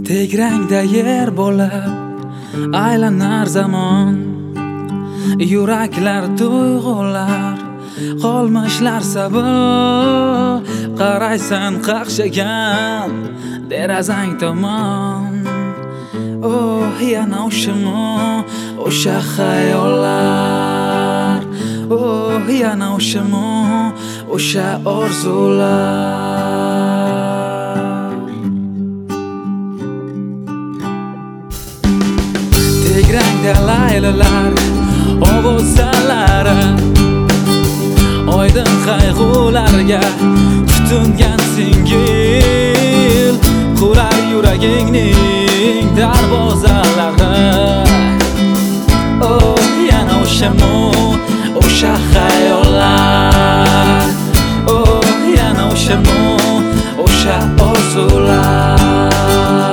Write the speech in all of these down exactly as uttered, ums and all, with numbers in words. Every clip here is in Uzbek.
Tegrangda yer bo'lib aylanar zamon, yuraklar tuyg'ular qolmishlar sabr. Qaraysan qaqshagan derazang tomon, oh yana o'shimi o'sha xayollar, oh yana o'shimi o'sha orzular. Tegrangda laylalar ovozlari oydin qayg'ularga tutungan singil qurar yuragingning darvozalari. Oh yana o'shami o'sha xayollar, oh yana o'shami o'sha orzular.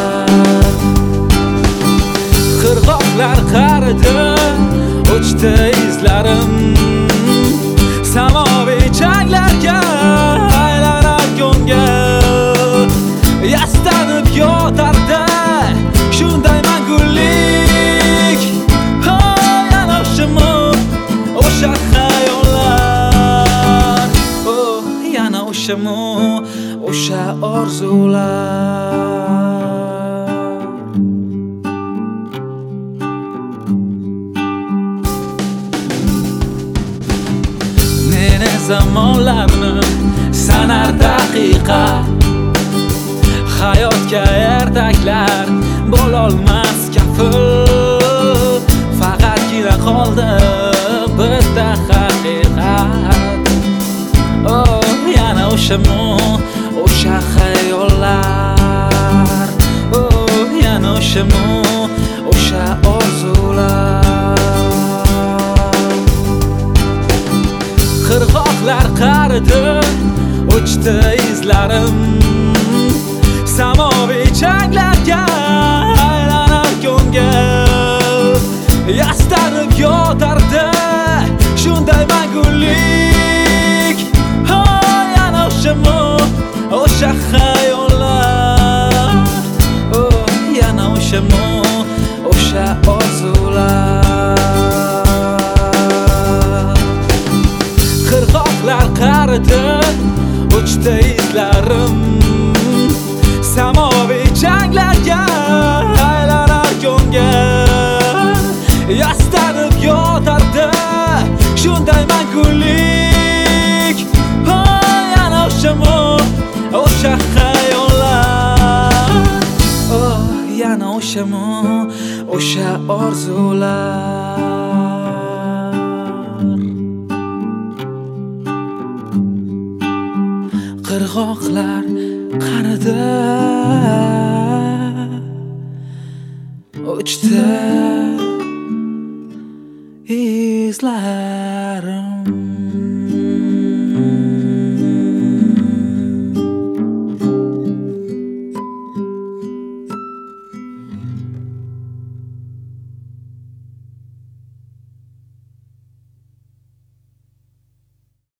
Qirg'oqlar qaridi o'chdi izlarim, samoviy changlarga aylanar ko'ngil. Yastanib yotardi shunday mangulik, oh yana o'shami o'sha xayollar, oh yana o'shami o'sha orzular. Zamonlarni sanar daqiqa, hayotga ertaklar bo'lolmas kafil. Faqatgina qoldi bitta haqiqat, oh yana o'shami o'sha xayollar, oh yana o'shami o'sha orzular. Qirg'oqlar qaridi o'chdi izlarim, samoviy changlarga aylanar ko'ngil. Yastanib yotardi shunday mangulik, oh yana o'shami o'sha xayollar, oh yana o'shami o'sha orzular. Qirg'oqlar qaridi o'chdi izlarim, samoviy changlarga aylanar ko'ngil. Yastanib yotardi shunday mangulik, oh yana o'shami o'sha xayollar, oh yana o'shami o'sha orzular. Qirg'oqlar qaridi